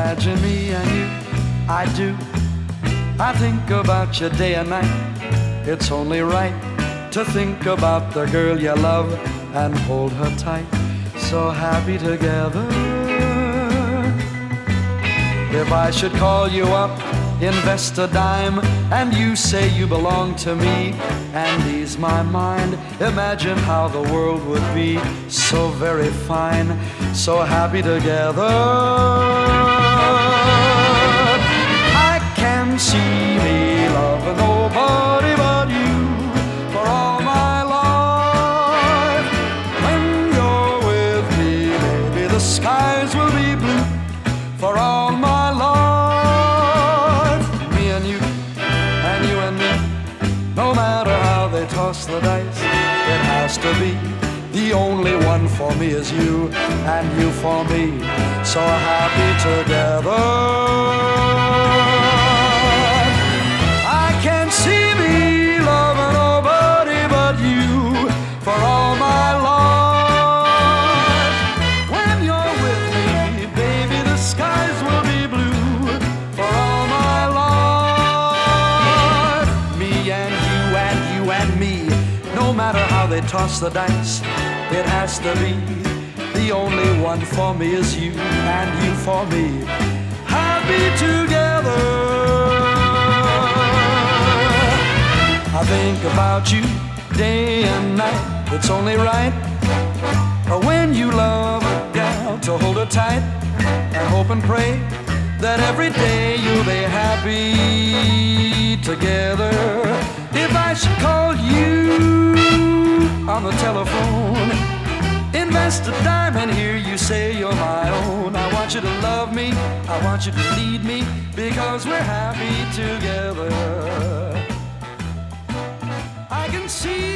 imagine me and you, I do. I think about you day and night. It's only right to think about the girl you love and hold her tight. So happy together. If I should call you up, invest a dime, and you say you belong to me and ease my mind, imagine how the world would be so very fine, so happy together. I can see me loving nobody but you for all my life. When you're with me, maybe the skies will be blue for all my life. Me and you and me, no matter how they toss the dice, it has to be. The only one for me is you, and you for me, so happy together. I can't see me loving nobody but you for all my life. When you're with me, baby, the skies will be blue for all my life. Me and you and me, no matter how they toss the dice, it has to be. The only one for me is you, and you for me, happy together. I think about you day and night. It's only right when you love a gal to hold her tight and hope and pray that every day you'll be happy together. If I should call you on the telephone, invest a dime and hear you say you're my own, I want you to love me, I want you to lead me, because we're happy together. I can see